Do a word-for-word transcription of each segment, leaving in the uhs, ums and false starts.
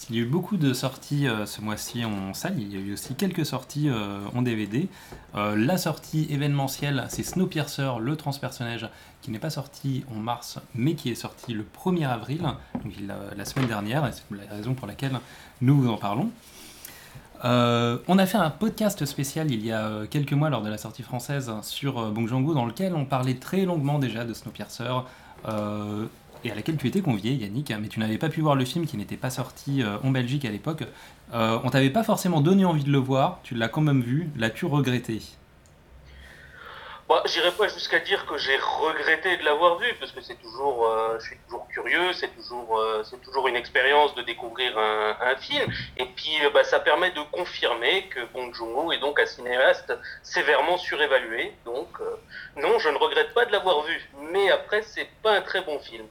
Il y a eu beaucoup de sorties euh, ce mois-ci en salle, il y a eu aussi quelques sorties euh, en D V D. Euh, la sortie événementielle, c'est Snowpiercer, le transpersonnage, qui n'est pas sorti en mars, mais qui est sorti le premier avril, donc il, euh, la semaine dernière, et c'est la raison pour laquelle nous vous en parlons. Euh, on a fait un podcast spécial il y a quelques mois lors de la sortie française sur euh, Bong Joon-ho, dans lequel on parlait très longuement déjà de Snowpiercer, euh, et à laquelle tu étais convié, Yannick, mais tu n'avais pas pu voir le film qui n'était pas sorti euh, en Belgique à l'époque. Euh, on t'avait pas forcément donné envie de le voir, tu l'as quand même vu, l'as-tu regretté? Bah, j'irai pas jusqu'à dire que j'ai regretté de l'avoir vu, parce que c'est toujours, euh, je suis toujours curieux, c'est toujours, euh, c'est toujours une expérience de découvrir un, un film. Et puis, euh, bah, ça permet de confirmer que Bong Joon-ho est donc un cinéaste sévèrement surévalué. Donc, euh, non, je ne regrette pas de l'avoir vu. Mais après, c'est pas un très bon film.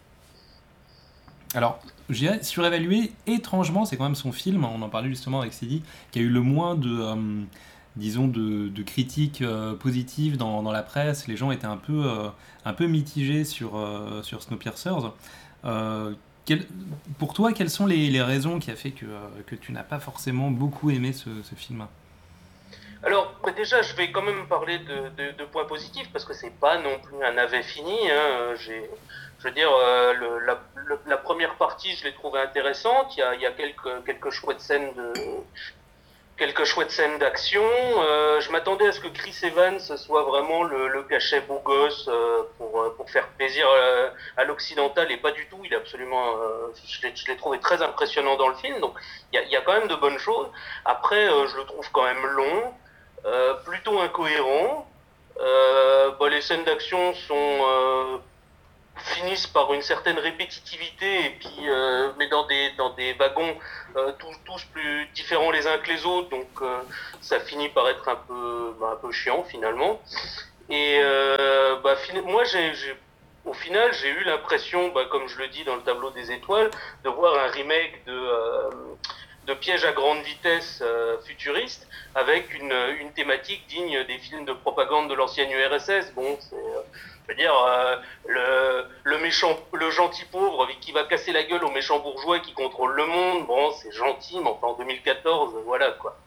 Alors, je dirais surévalué, étrangement, c'est quand même son film, on en parlait justement avec Sidi, qui a eu le moins de, euh, disons, de, de critiques euh, positives dans, dans la presse. Les gens étaient un peu, euh, un peu mitigés sur, euh, sur Snowpiercer. Euh, quel- pour toi, quelles sont les, les raisons qui a fait que, euh, que tu n'as pas forcément beaucoup aimé ce, ce film? Alors, bah, déjà, je vais quand même parler de, de, de points positifs parce que c'est pas non plus un navet fini. Hein. J'ai, je veux dire, euh, le, la, le- la première partie, je l'ai trouvée intéressante. Il y a, il y a quelques, quelques chouettes scènes de, quelques chouettes scènes d'action. Euh, je m'attendais à ce que Chris Evans soit vraiment le, le cachet beau gosse euh, pour, euh, pour faire plaisir euh, à l'occidental et pas du tout. Il est absolument, euh, je l'ai, je l'ai trouvé très impressionnant dans le film. Donc, il y a, il y a quand même de bonnes choses. Après, euh, je le trouve quand même long euh, plutôt incohérent. Euh, bah, les scènes d'action sont euh, finissent par une certaine répétitivité et puis euh, mais dans des dans des wagons euh, tous, tous plus différents les uns que les autres, donc euh, ça finit par être un peu bah, un peu chiant finalement. Et euh, bah, moi j'ai, j'ai au final j'ai eu l'impression, bah, comme je le dis dans le tableau des étoiles, de voir un remake de euh, de pièges à grande vitesse euh, futuriste avec une, une thématique digne des films de propagande de l'ancienne U R S S. Bon, c'est, euh, je veux dire, euh, le, le méchant, le gentil pauvre qui va casser la gueule au méchant bourgeois qui contrôle le monde. Bon, c'est gentil, mais enfin en deux mille quatorze, voilà quoi.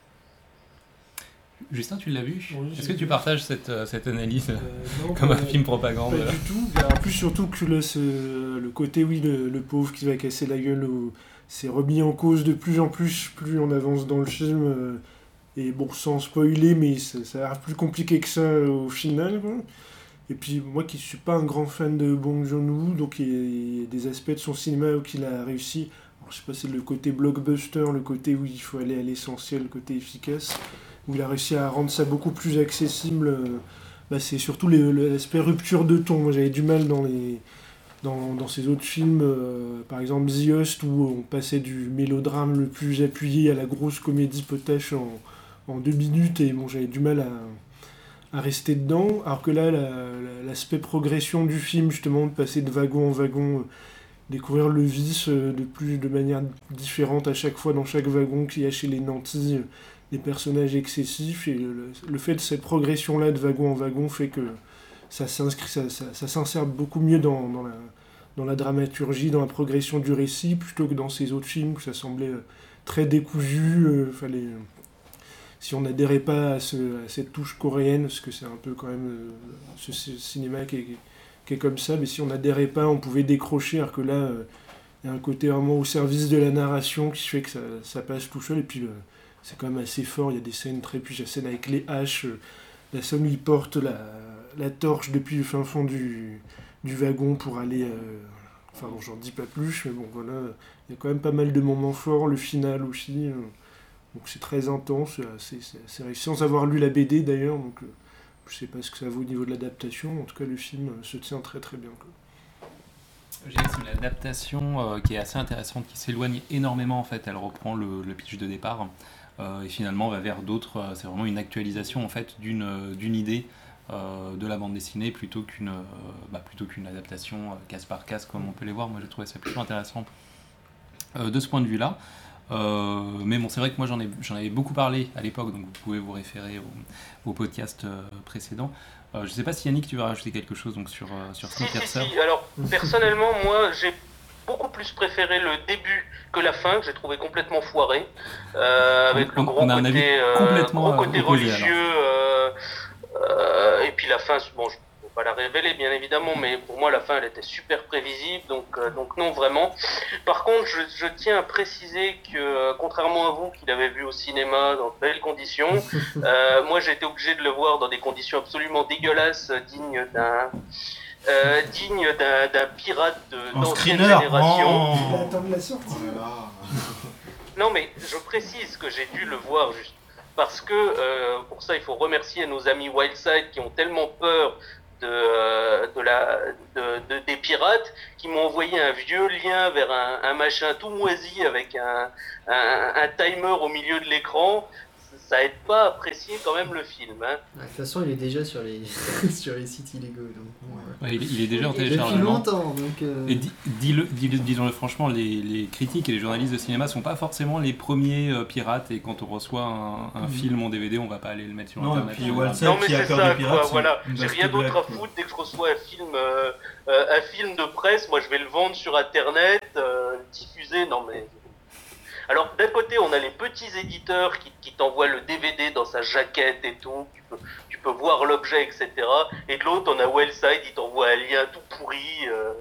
Justin, tu l'as vu? Oui, Est-ce j'ai que tu vu. partages cette, euh, cette analyse Euh, non, comme un pas, film propagande? pas du tout. En plus, surtout que le, ce- le côté, oui, le, le pauvre qui va casser la gueule, au- c'est remis en cause de plus en plus, plus on avance dans le film. euh, et bon, sans spoiler, mais ça, ça a l'air plus compliqué que ça euh, au final, quoi. Et puis, moi qui suis pas un grand fan de Bong Joon-ho, donc il y, a, il y a des aspects de son cinéma où il a réussi. Alors, je sais pas, c'est le côté blockbuster, le côté où il faut aller à l'essentiel, le côté efficace, où il a réussi à rendre ça beaucoup plus accessible. euh, bah, c'est surtout les- le- l'aspect rupture de ton. Moi, j'avais du mal dans les dans, dans ces autres films, euh, par exemple The Host, où on passait du mélodrame le plus appuyé à la grosse comédie potache en, en deux minutes, et bon, j'avais du mal à, à rester dedans. Alors que là, la- la- l'aspect progression du film, justement, de passer de wagon en wagon, euh, découvrir le vice euh, de plus de manière différente à chaque fois dans chaque wagon qu'il y a chez les nantis, euh, des personnages excessifs, et le, le fait de cette progression-là de wagon en wagon fait que ça s'inscrit, ça, ça, ça s'insère beaucoup mieux dans, dans la, dans la dramaturgie, dans la progression du récit, plutôt que dans ces autres films où ça semblait euh, très décousu. euh, fallait, euh, si on n'adhérait pas à, ce- à cette touche coréenne, parce que c'est un peu quand même euh, ce, ce cinéma qui est, qui est comme ça, mais si on n'adhérait pas, on pouvait décrocher, alors que là, euh, il y a un côté vraiment au service de la narration qui fait que ça, ça passe tout seul, et puis le- c'est quand même assez fort, il y a des scènes très puissantes, la scène avec les haches, euh, la scène où il porte la, la torche depuis le fin fond du, du wagon pour aller... euh, enfin bon, j'en dis pas plus, mais bon voilà, il y a quand même pas mal de moments forts, le final aussi, euh, donc c'est très intense, c'est assez- c'est assez réussi, sans avoir lu la B D d'ailleurs, donc euh, je sais pas ce que ça vaut au niveau de l'adaptation, en tout cas le film euh, se tient très très bien, quoi. Je dirais que c'est une adaptation euh, qui est assez intéressante, qui s'éloigne énormément en fait. Elle reprend le, le pitch de départ euh, et finalement va vers d'autres. euh, c'est vraiment une actualisation en fait d'une euh, d'une idée euh, de la bande dessinée plutôt qu'une euh, bah, plutôt qu'une adaptation euh, case par case comme on peut les voir. Moi j'ai trouvé ça plutôt intéressant euh, de ce point de vue-là. Euh, mais bon, c'est vrai que moi j'en ai, j'en avais beaucoup parlé à l'époque, donc vous pouvez vous référer au, au podcast euh, précédent. Euh, je sais pas si Yannick tu veux rajouter quelque chose donc sur, euh, sur Si, si, Snowpiercer. si. Alors, personnellement, moi, j'ai beaucoup plus préféré le début que la fin, que j'ai trouvé complètement foiré, euh, avec on, le gros on a un côté, avis euh, complètement gros côté opposé, religieux, euh, euh, et puis la fin, bon, je ne peux pas la révéler bien évidemment, mais pour moi la fin elle était super prévisible, donc, euh, donc non vraiment. Par contre, je, je tiens à préciser que, euh, contrairement à vous qui l'avez vu au cinéma dans de belles conditions, euh, moi j'ai été obligé de le voir dans des conditions absolument dégueulasses, dignes d'un... Euh, digne d'un, d'un pirate de, En d'ancienne screener. génération. Il Oh. attend la sortie. Oh là là. Non, mais je précise que j'ai dû le voir juste parce que euh, pour ça, il faut remercier nos amis Wildside qui ont tellement peur de, euh, de la, de, de- des pirates qui m'ont envoyé un vieux lien vers un, un machin tout moisi avec un, un, un timer au milieu de l'écran. Ça aide pas à apprécier quand même le film. Hein. De toute façon, il est déjà sur les, sur les sites illégaux. Donc, bon, euh, Ouais, il, est- il est déjà en depuis téléchargement. longtemps. Donc, euh, Et dis- dis-le, dis-le- disons-le franchement, les, les critiques et les journalistes de cinéma sont pas forcément les premiers euh, pirates, et quand on reçoit un, un Mhm. film en D V D, on va pas aller le mettre sur Non, et internet. puis On va- Walser Non mais qui a c'est peur ça, des pirates. quoi, c'est voilà. une J'ai vaste rien d'autre blague, à quoi. foutre dès que je reçois un film, euh, euh, un film de presse. Moi, je vais le vendre sur Internet, euh, le diffuser. Non mais. Alors d'un côté, on a les petits éditeurs qui, qui t'envoient le D V D dans sa jaquette et tout. Tu peux, tu peux voir l'objet, et cetera. Et de l'autre, on a Wildside, il t'envoie un lien tout pourri. euh.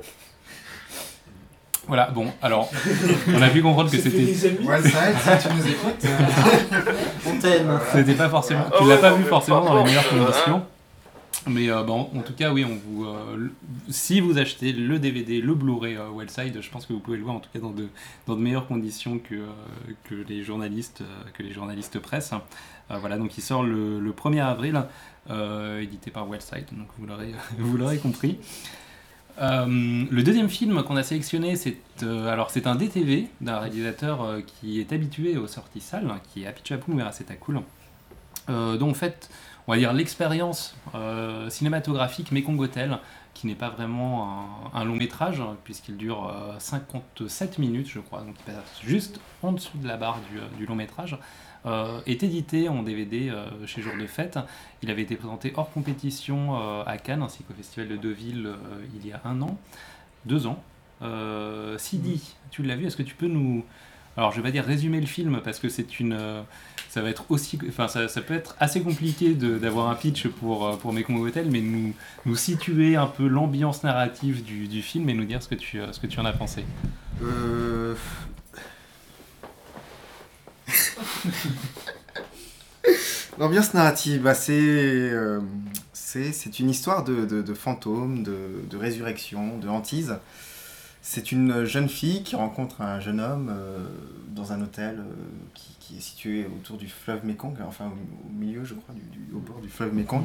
Voilà, bon, alors, on a pu comprendre que Ça fait c'était, des amis. Wildside, si tu nous écoutes. on t'aime. c'était pas forcément, Ah tu ouais, l'as pas non, vu mais forcément pas dans les fort, meilleures euh, conditions. Mais euh, bon, en tout cas, oui, on vous, euh, le- si vous achetez le D V D, le Blu-ray euh, Wildside, je pense que vous pouvez le voir en tout cas dans de, dans de meilleures conditions que, euh, que les journalistes, euh, que les journalistes presse. Euh, voilà, donc il sort le, le premier avril, euh, édité par Wildside, donc vous l'aurez, vous l'aurez compris. Euh, le deuxième film qu'on a sélectionné, c'est euh, alors c'est un D T V d'un réalisateur euh, qui est habitué aux sorties salles, qui est Apichatpong Weerasethakul, euh, dont en fait, on va dire l'expérience euh, cinématographique Mekong Hotel, qui n'est pas vraiment un, un long métrage, puisqu'il dure euh, cinquante-sept minutes, je crois, donc il passe juste en dessous de la barre du, euh, du long métrage, euh, est édité en D V D euh, chez Jour de Fête. Il avait été présenté hors compétition euh, à Cannes, ainsi qu'au Festival de Deauville euh, il y a un an, deux ans. Euh, Sidi, tu l'as vu, est-ce que tu peux nous... Alors je vais pas dire résumer le film, parce que c'est une... euh, ça va être aussi... Enfin, ça, ça peut être assez compliqué de- d'avoir un pitch pour, euh, pour Mekong Hotel, mais nous, nous situer un peu l'ambiance narrative du, du film et nous dire ce que tu, euh, ce que tu en as pensé. Euh... L'ambiance narrative, bah, c'est, euh, c'est, c'est une histoire de, de, de fantômes, de, de résurrection, de hantise. C'est une jeune fille qui rencontre un jeune homme euh, dans un hôtel euh, qui, qui est situé autour du fleuve Mekong, enfin au, au milieu, je crois, du, du- au bord du fleuve Mekong.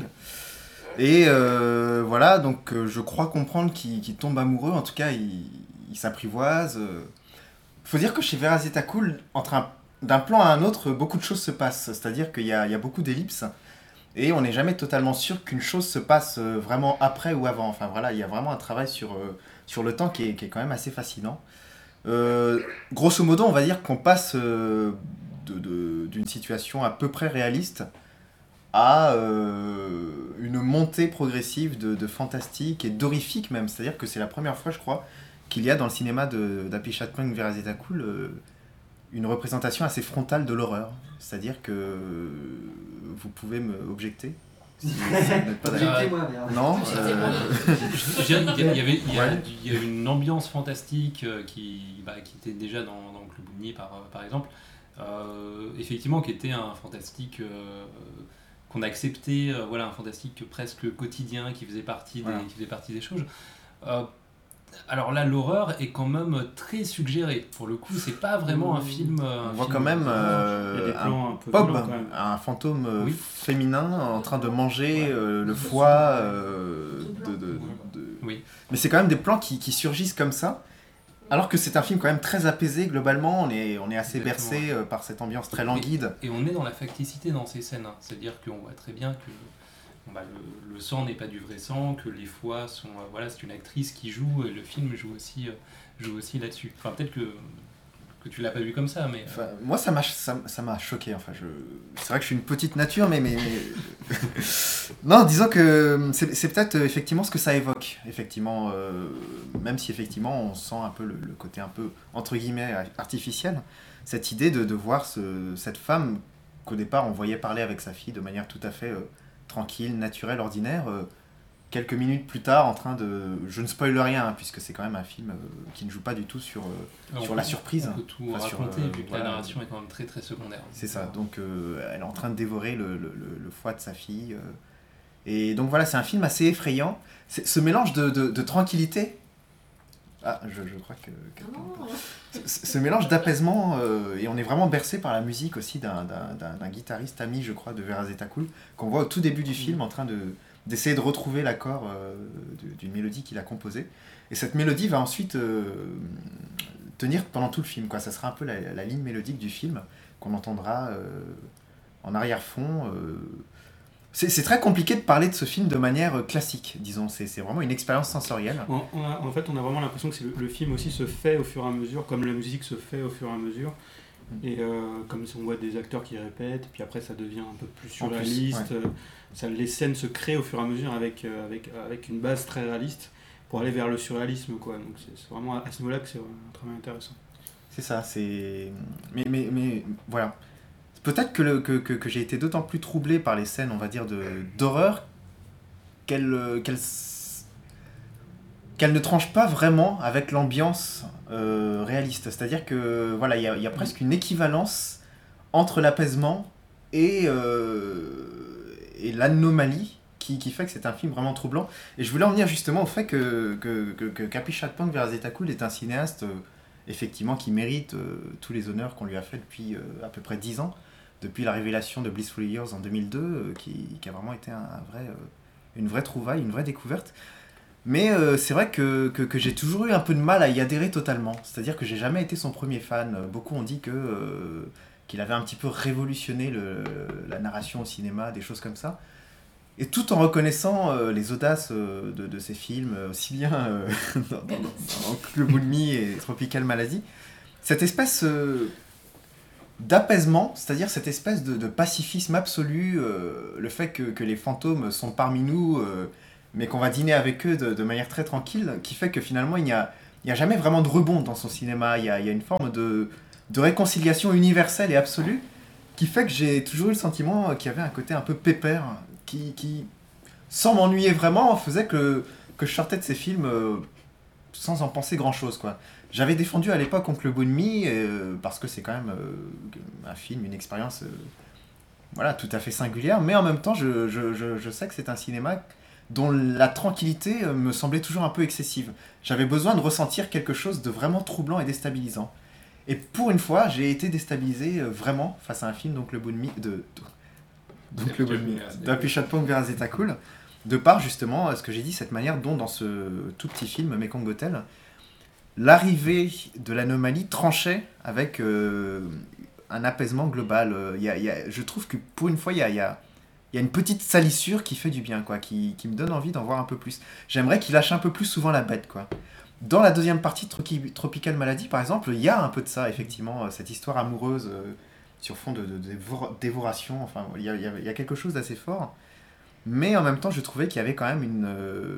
Et euh, voilà, donc euh, je crois comprendre qu'il, qu'il tombe amoureux, en tout cas il, il s'apprivoise. Il faut dire que chez Weerasethakul, entre un, d'un plan à un autre, beaucoup de choses se passent, c'est-à-dire qu'il y a, il y a beaucoup d'ellipses. Et on n'est jamais totalement sûr qu'une chose se passe euh, vraiment après ou avant. Enfin voilà, il y a vraiment un travail sur, euh, sur le temps qui est, qui est quand même assez fascinant. Euh, grosso modo, on va dire qu'on passe euh, de, de- d'une situation à peu près réaliste à euh, une montée progressive de, de fantastique et d'horrifique même. C'est-à-dire que c'est la première fois, je crois, qu'il y a dans le cinéma de, d'Apichatpong Weerasethakul euh, une représentation assez frontale de l'horreur. C'est-à-dire que vous pouvez me objecter si, si vous n'êtes pas d'accord. Objectez-moi, merde. Non euh, Je dirais qu'il y a- il y avait, il y a- Ouais. il y a une ambiance fantastique euh, qui, bah, qui était déjà dans, dans le Club Mounier par, par exemple, euh, effectivement qui était un fantastique euh, qu'on a accepté, euh, voilà, un fantastique presque quotidien qui faisait partie des, Voilà. qui faisait partie des choses. Euh, alors là, l'horreur est quand même très suggérée. Pour le coup, c'est pas vraiment un film. euh, un on voit film quand même d'horreur. euh, Il y a des plans un peu Pob, violents, quand même. un fantôme euh, Oui. féminin en train de manger Ouais. euh, le foie euh, de, de- de- Oui. Mais c'est quand même des plans qui, qui surgissent comme ça, alors que c'est un film quand même très apaisé globalement. On est, on est assez Exactement. bercé euh, par cette ambiance très languide. Et on est dans la facticité dans ces scènes. hein. C'est-à-dire qu'on voit très bien que bon, bah, le, le sang n'est pas du vrai sang, que les foies sont. euh, voilà, c'est une actrice qui joue, et le film joue aussi, euh, joue aussi là-dessus. Enfin, peut-être que, que tu l'as pas vu comme ça, mais... Enfin, moi, ça m'a, ça, ça m'a choqué. Enfin, je... C'est vrai que je suis une petite nature, mais... mais, mais... non, disons que c'est, c'est peut-être euh, effectivement ce que ça évoque. Effectivement, euh, même si effectivement on sent un peu le, le côté un peu, entre guillemets, artificiel. Cette idée de, de voir ce, cette femme qu'au départ on voyait parler avec sa fille de manière tout à fait euh, tranquille, naturelle, ordinaire... Euh, quelques minutes plus tard, en train de... Je ne spoile rien, hein, puisque c'est quand même un film euh, qui ne joue pas du tout sur, euh, sur peut, la surprise. On peut tout enfin, raconter, sur, euh, vu que voilà. la narration est quand même très très secondaire. C'est ça, donc euh, elle est en train de dévorer le, le, le, le foie de sa fille. Euh, et donc voilà, c'est un film assez effrayant. C'est, ce mélange de, de, de tranquillité... Ah, je, je crois que... Oh. Ce, ce mélange d'apaisement, euh, et on est vraiment bercé par la musique aussi d'un, d'un, d'un, d'un guitariste ami, je crois, de Vera Zetakul, qu'on voit au tout début du film en train de... d'essayer de retrouver l'accord euh, d'une mélodie qu'il a composée. Et cette mélodie va ensuite euh, tenir pendant tout le film, quoi. Ça sera un peu la, la ligne mélodique du film qu'on entendra euh, en arrière-fond. Euh. C'est, c'est très compliqué de parler de ce film de manière classique, disons. C'est, c'est vraiment une expérience sensorielle. En, on a, en fait, on a vraiment l'impression que c'est le, le film aussi se fait au fur et à mesure, comme la musique se fait au fur et à mesure. Et euh, comme si on voit des acteurs qui répètent, puis après ça devient un peu plus surréaliste. Plus, ouais. euh, ça, les scènes se créent au fur et à mesure avec, euh, avec, avec une base très réaliste pour aller vers le surréalisme, quoi. Donc c'est, c'est vraiment à ce niveau-là que c'est vraiment un travail intéressant. C'est ça, c'est... Mais, mais, mais voilà. Peut-être que, le, que, que, que j'ai été d'autant plus troublé par les scènes, on va dire, de, d'horreur qu'elles, qu'elles, qu'elles ne tranchent pas vraiment avec l'ambiance euh, réaliste. C'est-à-dire que voilà, il y a, y a presque une équivalence entre l'apaisement et, euh, et l'anomalie qui, qui fait que c'est un film vraiment troublant. Et je voulais en venir justement au fait que, que, que, que Kapishapong Veerazettakul est un cinéaste euh, effectivement qui mérite euh, tous les honneurs qu'on lui a fait depuis euh, à peu près dix ans, depuis la révélation de Blissful Years en deux mille deux, euh, qui, qui a vraiment été un, un vrai, euh, une vraie trouvaille, une vraie découverte. Mais euh, c'est vrai que, que, que j'ai toujours eu un peu de mal à y adhérer totalement. C'est-à-dire que j'ai jamais été son premier fan. Beaucoup ont dit que, euh, qu'il avait un petit peu révolutionné le, la narration au cinéma, des choses comme ça. Et tout en reconnaissant euh, les audaces euh, de, de ses films, aussi bien euh, dans, dans, dans Club Moonmi et Tropical Maladie, cette espèce euh, d'apaisement, c'est-à-dire cette espèce de, de pacifisme absolu, euh, le fait que, que les fantômes sont parmi nous, euh, mais qu'on va dîner avec eux de, de manière très tranquille, qui fait que finalement il n'y a, il n'y a jamais vraiment de rebond dans son cinéma, il y a, il y a une forme de, de réconciliation universelle et absolue, qui fait que j'ai toujours eu le sentiment qu'il y avait un côté un peu pépère, qui, qui sans m'ennuyer vraiment, faisait que, que je sortais de ces films euh, sans en penser grand-chose, quoi. J'avais défendu à l'époque Oncle Bonmi, euh, parce que c'est quand même euh, un film, une expérience euh, voilà, tout à fait singulière, mais en même temps, je, je, je, je sais que c'est un cinéma dont la tranquillité me semblait toujours un peu excessive. J'avais besoin de ressentir quelque chose de vraiment troublant et déstabilisant. Et pour une fois, j'ai été déstabilisé euh, vraiment face à un film d'Oncle Bonmi, de... Donc le d'Apichatpong Veerazettakul, de par justement ce que j'ai dit, cette manière dont dans ce tout petit film Mekong Hotel, l'arrivée de l'anomalie tranchait avec euh, un apaisement global. Il y a, il y a, je trouve que pour une fois, il y a, il y a, il y a une petite salissure qui fait du bien, quoi, qui, qui me donne envie d'en voir un peu plus. J'aimerais qu'il lâche un peu plus souvent la bête, quoi. Dans la deuxième partie de Tropical Maladie, par exemple, il y a un peu de ça, effectivement, cette histoire amoureuse euh, sur fond de, de, de dévoration. Enfin, il y a, il y a quelque chose d'assez fort. Mais en même temps, je trouvais qu'il y avait quand même une, euh,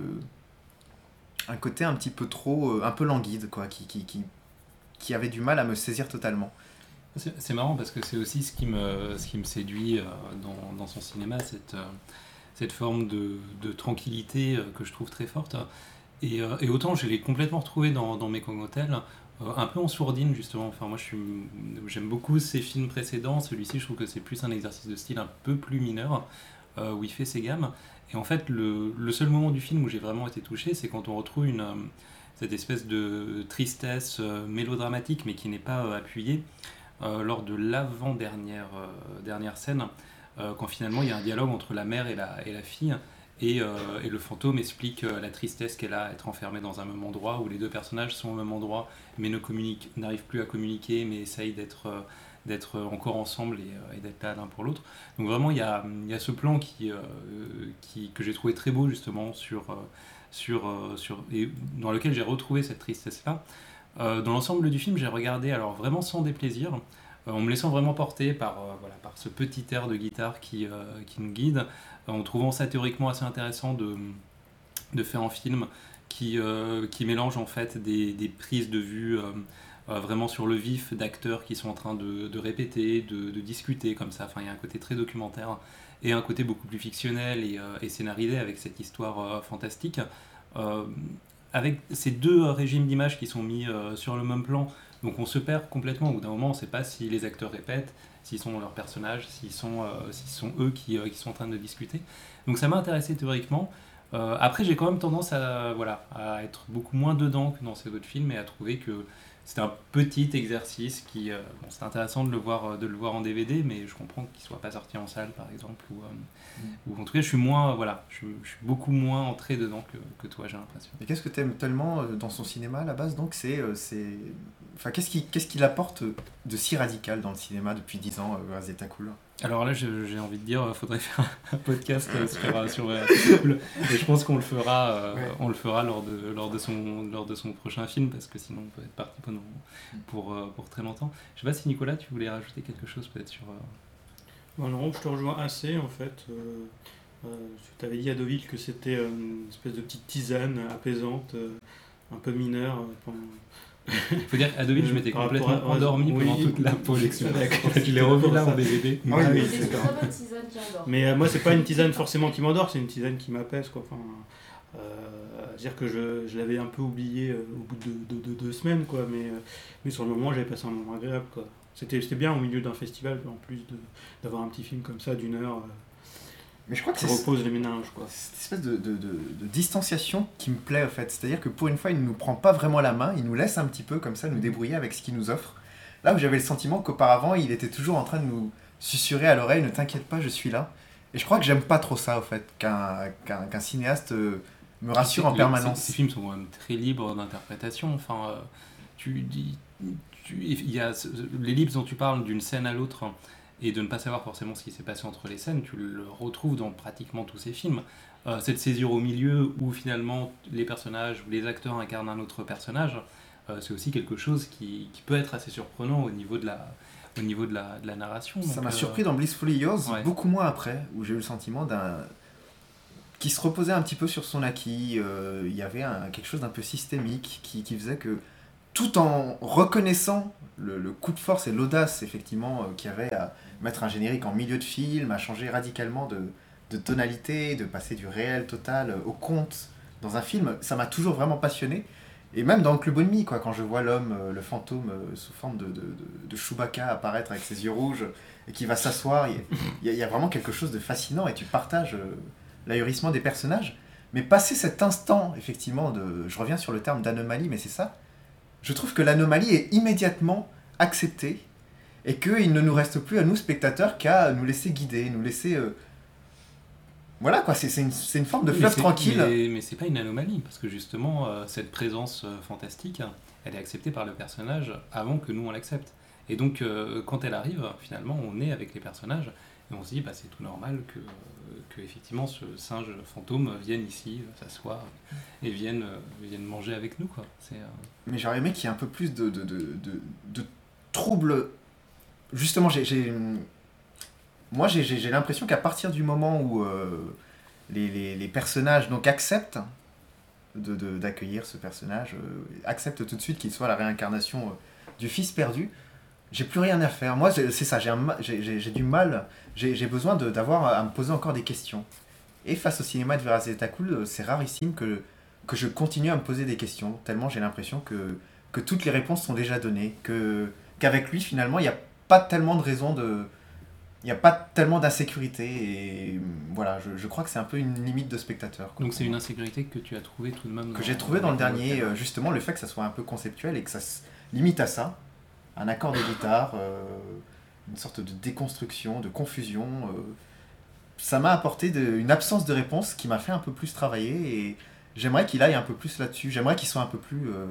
un côté un petit peu trop, euh, un peu languide, quoi, qui, qui, qui, qui avait du mal à me saisir totalement. C'est, c'est marrant parce que c'est aussi ce qui me, ce qui me séduit euh, dans, dans son cinéma, cette, euh, cette forme de, de tranquillité euh, que je trouve très forte. Et, euh, et autant je l'ai complètement retrouvé dans, dans Mekong Hotel, euh, un peu en sourdine justement. Enfin, moi je suis, j'aime beaucoup ses films précédents. Celui-ci, je trouve que c'est plus un exercice de style un peu plus mineur, euh, où il fait ses gammes. Et en fait, le, le seul moment du film où j'ai vraiment été touché, c'est quand on retrouve une, euh, cette espèce de tristesse euh, mélodramatique, mais qui n'est pas euh, appuyée, euh, lors de l'avant-dernière euh, dernière scène, euh, quand finalement il y a un dialogue entre la mère et la, et la fille. Et, euh, et le fantôme explique euh, la tristesse qu'elle a à être enfermée dans un même endroit, où les deux personnages sont au même endroit, mais ne communiquent, n'arrivent plus à communiquer, mais essayent d'être, euh, d'être encore ensemble et, euh, et d'être là l'un pour l'autre. Donc vraiment, il y a, il y a ce plan qui, euh, qui, que j'ai trouvé très beau justement, sur, euh, sur, euh, sur, et dans lequel j'ai retrouvé cette tristesse-là. Euh, dans l'ensemble du film, j'ai regardé alors vraiment sans déplaisir, euh, en me laissant vraiment porter par, euh, voilà, par ce petit air de guitare qui, euh, qui nous guide, euh, en trouvant ça théoriquement assez intéressant de, de faire un film qui, euh, qui mélange en fait des, des prises de vue euh, euh, vraiment sur le vif d'acteurs qui sont en train de, de répéter, de, de discuter comme ça. Enfin, il y a un côté très documentaire et un côté beaucoup plus fictionnel et, euh, et scénarisé avec cette histoire euh, fantastique. Euh, avec ces deux euh, régimes d'images qui sont mis euh, sur le même plan, donc on se perd complètement. Au bout d'un moment, on ne sait pas si les acteurs répètent, s'ils sont leurs personnages, s'ils sont, euh, s'ils sont eux qui, euh, qui sont en train de discuter. Donc ça m'a intéressé théoriquement. Euh, après, j'ai quand même tendance à, voilà, à être beaucoup moins dedans que dans ces autres films et à trouver que c'est un petit exercice qui, euh, bon, c'est intéressant de le voir, de le voir en D V D, mais je comprends qu'il soit pas sorti en salle, par exemple, ou, euh, mm. ou en tout cas, je suis moins, voilà, je suis, je suis beaucoup moins entré dedans que, que toi, j'ai l'impression. Et qu'est-ce que tu aimes tellement dans son cinéma à la base? Donc, c'est, c'est, enfin, qu'est-ce qui, qu'est-ce qu'il apporte de si radical dans le cinéma depuis dix ans, euh, Razetakoul? Alors là, je, j'ai envie de dire, il faudrait faire un podcast euh, sur, sur Razetakoul, et je pense qu'on le fera, euh, ouais. on le fera lors de, lors de son, lors de son prochain film, parce que sinon on peut être parti pendant, pour, euh, pour très longtemps. Je sais pas si Nicolas, tu voulais rajouter quelque chose peut-être sur. Euh... Bon, non, je te rejoins assez en fait. Euh, euh, tu avais dit à Deauville que c'était une espèce de petite tisane apaisante, euh, un peu mineure. Pendant... Il faut dire qu'à Deauville, je m'étais complètement à... endormi oui, pendant toute la projection. Je l'ai revu là en D V D. Ah, oui, oui, c'est une très bonne tisane qui endort. Mais euh, moi, c'est pas une tisane forcément qui m'endort, c'est une tisane qui m'apaise, quoi. Enfin, euh, dire que je, je l'avais un peu oublié euh, au bout de, de, de, de deux semaines, quoi. Mais, euh, mais sur le moment, j'avais passé un moment agréable, quoi. C'était, c'était bien au milieu d'un festival, en plus de, d'avoir un petit film comme ça d'une heure. Euh, Mais je crois que ça repose les méninges, quoi. C'est cette espèce de, de, de, de distanciation qui me plaît, en fait. C'est-à-dire que pour une fois, il ne nous prend pas vraiment la main, il nous laisse un petit peu comme ça nous débrouiller avec ce qu'il nous offre. Là où j'avais le sentiment qu'auparavant, il était toujours en train de nous susurrer à l'oreille, ne t'inquiète pas, je suis là. Et je crois que j'aime pas trop ça, en fait, qu'un, qu'un, qu'un cinéaste me rassure c'est, en permanence. Ces, ces films sont quand même très libres d'interprétation. Enfin, euh, tu dis, tu, il y a l'ellipse dont tu parles d'une scène à l'autre. Et de ne pas savoir forcément ce qui s'est passé entre les scènes, tu le retrouves dans pratiquement tous ces films. Euh, cette césure au milieu où finalement les personnages ou les acteurs incarnent un autre personnage, euh, c'est aussi quelque chose qui, qui peut être assez surprenant au niveau de la, au niveau de la, de la narration. Ça donc, m'a euh... surpris dans Blissfully Yours, ouais. beaucoup moins après, où j'ai eu le sentiment d'un... qui se reposait un petit peu sur son acquis. Euh, il y avait un, quelque chose d'un peu systémique qui, qui faisait que, tout en reconnaissant le, le coup de force et l'audace effectivement euh, qu'il y avait à mettre un générique en milieu de film, à changer radicalement de, de tonalité, de passer du réel total au conte dans un film, ça m'a toujours vraiment passionné. Et même dans le Club Ennemi, quoi, quand je vois l'homme, euh, le fantôme euh, sous forme de, de, de, de Chewbacca apparaître avec ses yeux rouges et qui va s'asseoir, il y, y, y a vraiment quelque chose de fascinant et tu partages euh, l'ahurissement des personnages. Mais passer cet instant, effectivement, de, je reviens sur le terme d'anomalie, mais c'est ça, je trouve que l'anomalie est immédiatement acceptée et qu'il ne nous reste plus à nous, spectateurs, qu'à nous laisser guider, nous laisser... Euh... Voilà, quoi, c'est, c'est, une, c'est une forme de fleuve tranquille. Mais, mais c'est pas une anomalie, parce que justement, euh, cette présence euh, fantastique, elle est acceptée par le personnage avant que nous, on l'accepte. Et donc, euh, quand elle arrive, finalement, on est avec les personnages, et on se dit, bah, c'est tout normal que, que effectivement, ce singe fantôme vienne ici, s'asseoir, et vienne, euh, vienne manger avec nous, quoi. C'est, euh... Mais j'aurais aimé qu'il y ait un peu plus de, de, de, de, de trouble. Justement, j'ai, j'ai... moi, j'ai, j'ai, j'ai l'impression qu'à partir du moment où euh, les, les, les personnages donc, acceptent de, de, d'accueillir ce personnage, euh, acceptent tout de suite qu'il soit la réincarnation euh, du fils perdu, j'ai plus rien à faire. Moi, c'est ça, j'ai, un, j'ai, j'ai, j'ai du mal, j'ai, j'ai besoin de, d'avoir à me poser encore des questions. Et face au cinéma de Razetakoul, c'est rarissime que, que je continue à me poser des questions, tellement j'ai l'impression que, que toutes les réponses sont déjà données, que, qu'avec lui, finalement, il n'y a pas tellement de raison de... Il n'y a pas tellement d'insécurité, et voilà, je, je crois que c'est un peu une limite de spectateur. Donc c'est une insécurité que tu as trouvée tout de même... Que j'ai trouvé dans le dernier, euh, justement, le fait que ça soit un peu conceptuel et que ça se limite à ça. Un accord de guitare, euh, une sorte de déconstruction, de confusion. Euh, ça m'a apporté de, une absence de réponse qui m'a fait un peu plus travailler et j'aimerais qu'il aille un peu plus là-dessus. J'aimerais qu'il soit un peu plus... Euh,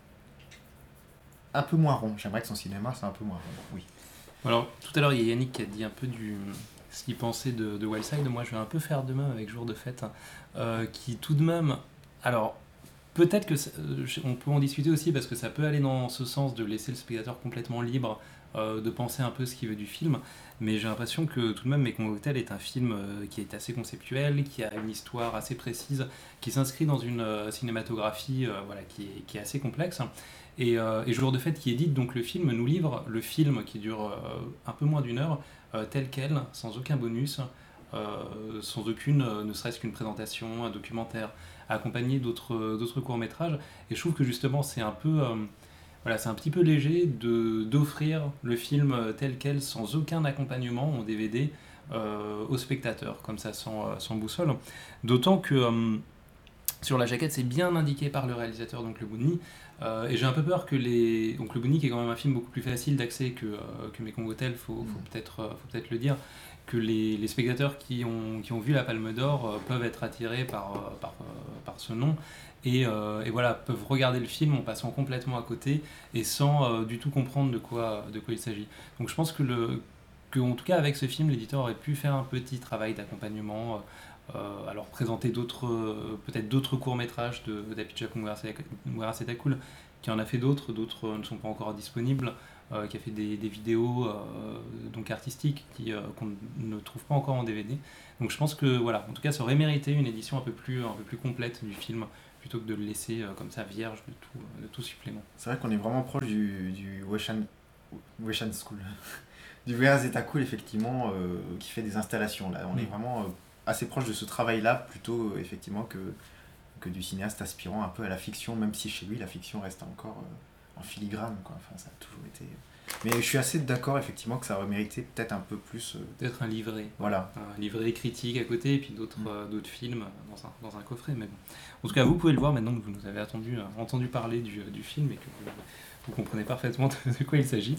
un peu moins rond. J'aimerais que son cinéma soit un peu moins rond, oui. Alors, tout à l'heure, il y a Yannick qui a dit un peu du... ce qu'il pensait de, de Wildside. Moi, je vais un peu faire de même avec Jour de fête, hein, euh, qui tout de même... Alors... peut-être que ça, on peut en discuter aussi parce que ça peut aller dans ce sens de laisser le spectateur complètement libre euh, de penser un peu ce qu'il veut du film, mais j'ai l'impression que tout de même Mekong Hotel est un film euh, qui est assez conceptuel, qui a une histoire assez précise, qui s'inscrit dans une euh, cinématographie euh, voilà, qui, est, qui est assez complexe. Et, euh, et Jour de fête qui édite donc le film nous livre le film qui dure euh, un peu moins d'une heure, euh, tel quel, sans aucun bonus, euh, sans aucune, euh, ne serait-ce qu'une présentation, un documentaire, accompagné d'autres, d'autres courts-métrages. Et je trouve que justement c'est un peu, euh, voilà, c'est un petit peu léger de, d'offrir le film tel quel, sans aucun accompagnement en D V D euh, au spectateur, comme ça, sans, sans boussole. D'autant que euh, sur la jaquette, c'est bien indiqué par le réalisateur, donc Le Bounni, euh, et j'ai un peu peur que les... Donc Le Bounni, qui est quand même un film beaucoup plus facile d'accès que, euh, que Mekong Hotel, il faut, faut, peut-être, euh, faut peut-être le dire, que les, les spectateurs qui ont, qui ont vu la Palme d'Or euh, peuvent être attirés par, euh, par, euh, par ce nom et, euh, et voilà, peuvent regarder le film en passant complètement à côté et sans euh, du tout comprendre de quoi, de quoi il s'agit. Donc je pense que, le, que en tout cas avec ce film, l'éditeur aurait pu faire un petit travail d'accompagnement, euh, alors présenter d'autres, euh, peut-être d'autres courts-métrages de d'Apichat Mwera Setakul, qui en a fait d'autres, d'autres ne sont pas encore disponibles. Euh, qui a fait des, des vidéos euh, donc artistiques qui, euh, qu'on ne trouve pas encore en D V D. Donc je pense que voilà, en tout cas ça aurait mérité une édition un peu plus, un peu plus complète du film plutôt que de le laisser euh, comme ça vierge de tout, de tout supplément. C'est vrai qu'on est vraiment proche du, du Weshan, Weshan School, du Mwera Setakul effectivement, euh, qui fait des installations là. On mmh. est vraiment euh, assez proche de ce travail-là plutôt euh, effectivement que, que du cinéaste aspirant un peu à la fiction, même si chez lui la fiction reste encore... Euh, en filigrane, quoi. Enfin, ça a toujours été... Mais je suis assez d'accord, effectivement, que ça aurait mérité peut-être un peu plus... Euh... Peut-être un livret. Voilà. Un livret critique à côté, et puis d'autres, mmh. euh, d'autres films dans un, dans un coffret. Mais bon. En tout cas, vous pouvez le voir maintenant que vous nous avez attendu, euh, entendu parler du, du film et que vous, vous comprenez parfaitement de, de quoi il s'agit.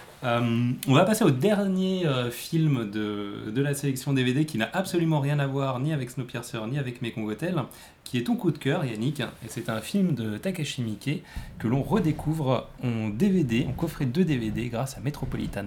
Euh, on va passer au dernier euh, film de, de la sélection D V D qui n'a absolument rien à voir ni avec Snowpiercer ni avec Mekong Hotel, qui est ton coup de cœur, Yannick, et c'est un film de Takashi Miike que l'on redécouvre en D V D, en coffret de D V D grâce à Metropolitan.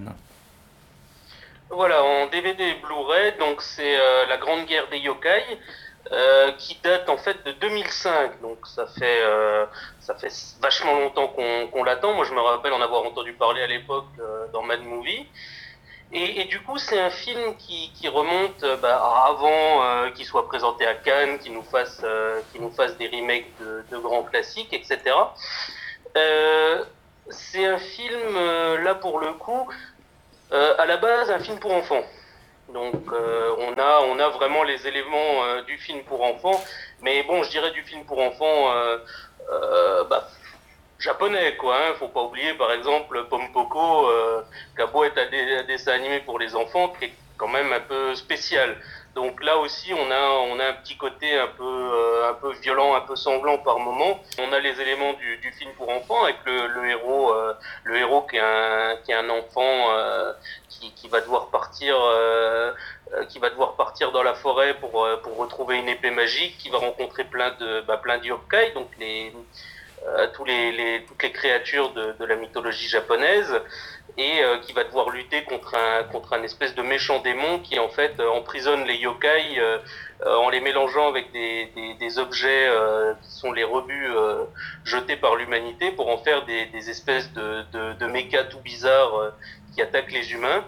Voilà, en D V D et Blu-ray, donc c'est euh, La Grande Guerre des Yokai, euh, qui date en fait de deux mille cinq, donc ça fait euh, ça fait vachement longtemps qu'on, qu'on l'attend. Moi je me rappelle en avoir entendu parler à l'époque euh, dans Mad Movie. Et, et du coup, c'est un film qui, qui remonte bah, avant euh, qu'il soit présenté à Cannes, qu'il nous fasse, euh, qu'il nous fasse des remakes de, de grands classiques, et cetera. Euh, c'est un film, euh, là pour le coup, euh, à la base, un film pour enfants. Donc, euh, on a, on a vraiment les éléments euh, du film pour enfants, mais bon, je dirais du film pour enfants, euh, euh, bah, japonais, quoi, hein. Faut pas oublier, par exemple, Pompoko, euh, qui a beau être un, un dessin animé pour les enfants, qui est quand même un peu spécial. Donc là aussi, on a, on a un petit côté un peu, euh, un peu violent, un peu sanglant par moment. On a les éléments du, du film pour enfants, avec le, le héros, euh, le héros qui est un, qui est un enfant euh, qui, qui va devoir partir, euh, qui va devoir partir dans la forêt pour, pour retrouver une épée magique, qui va rencontrer plein de, bah, plein de yokai, donc les Euh, tous les, les, toutes les créatures de, de la mythologie japonaise, et euh, qui va devoir lutter contre un, contre un espèce de méchant démon qui en fait euh, emprisonne les yokai euh, euh, en les mélangeant avec des, des, des objets euh, qui sont les rebuts euh, jetés par l'humanité pour en faire des, des espèces de, de, de mécas tout bizarres euh, qui attaquent les humains.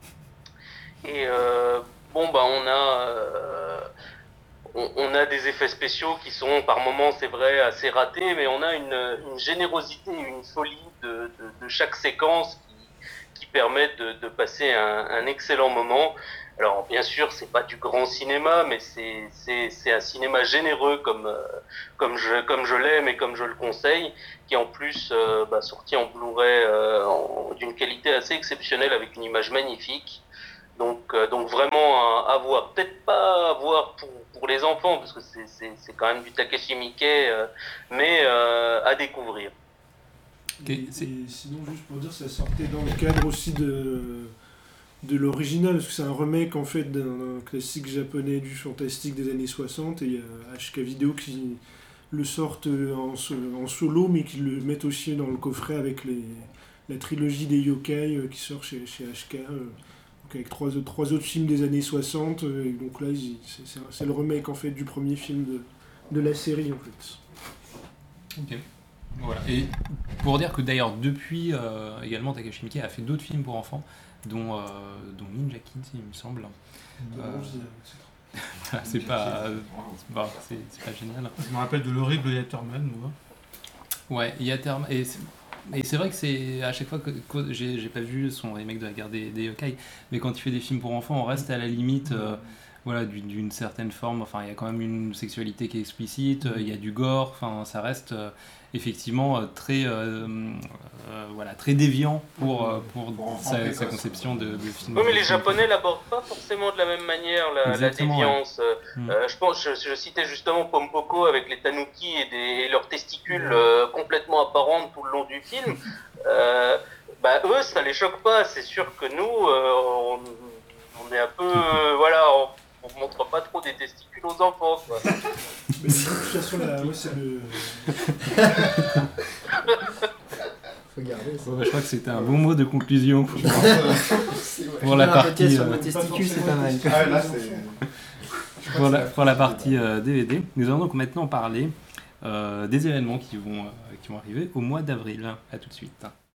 Et euh, bon bah on a... Euh, on a des effets spéciaux qui sont par moments, c'est vrai, assez ratés, mais on a une, une générosité, une folie de, de, de chaque séquence qui, qui permettent de, de passer un, un excellent moment. Alors bien sûr, c'est pas du grand cinéma, mais c'est, c'est, c'est un cinéma généreux comme, comme, je, comme je l'aime et comme je le conseille, qui est en plus euh, bah, sorti en Blu-ray euh, en, d'une qualité assez exceptionnelle avec une image magnifique. Donc, euh, donc vraiment à, à voir. Peut-être pas à voir pour, pour les enfants, parce que c'est, c'est, c'est quand même du Takashi Miike, euh, mais euh, à découvrir. Okay, et, et sinon, juste pour dire, ça sortait dans le cadre aussi de, de l'original, parce que c'est un remake en fait d'un, d'un classique japonais du fantastique des années soixante, et il y a H K Vidéo qui le sortent en, en solo, mais qui le mettent aussi dans le coffret avec les, la trilogie des yokai qui sort chez, chez H K. Donc avec trois, trois autres films des années soixante, et donc là c'est, c'est, c'est le remake en fait du premier film de, de la série en fait. Ok. Voilà. Et pour dire que d'ailleurs depuis euh, également Takashi Miike a fait d'autres films pour enfants, dont, euh, dont Ninja Kids il me semble. De Euh, onze, euh, Voilà, c'est pas, euh, c'est pas, c'est, c'est pas génial. Je me rappelle de l'horrible Yatterman, moi. Ouais, il y a terme et c'est, et c'est vrai que c'est à chaque fois que, que j'ai, j'ai pas vu son remake de la guerre des, des yokai, mais quand il fait des films pour enfants, on reste à la limite. Euh, voilà, d'une, d'une certaine forme, enfin il y a quand même une sexualité qui est explicite, euh, il y a du gore, enfin ça reste euh, effectivement euh, très, euh, euh, voilà, très déviant pour, euh, pour, Pour enfants sa, précoces. sa conception de, de film. Oui, mais les de film. Japonais l'abordent pas forcément de la même manière, la, la Exactement, déviance. Mm. Euh, je pense, je, je citais justement Pompoko avec les tanuki et, des, et leurs testicules euh, complètement apparentes tout le long du film. Euh, bah, eux, ça les choque pas. C'est sûr que nous, euh, on, on est un peu, euh, voilà, on, on montre pas trop des testicules aux enfants, quoi. Mais de toute façon, là, ouais, c'est le. Faut garder ça. Ouais, bah, je crois que c'était un bon mot de conclusion pour, C'est vrai. pour la Finir un partie. podcast sur euh, vos testicules, c'est pas mal. Ah, là, c'est. Je crois Pour que la, c'est pour la fin, partie euh, D V D, nous allons donc maintenant parler euh, des événements qui vont, euh, qui vont arriver au mois d'avril. À tout de suite.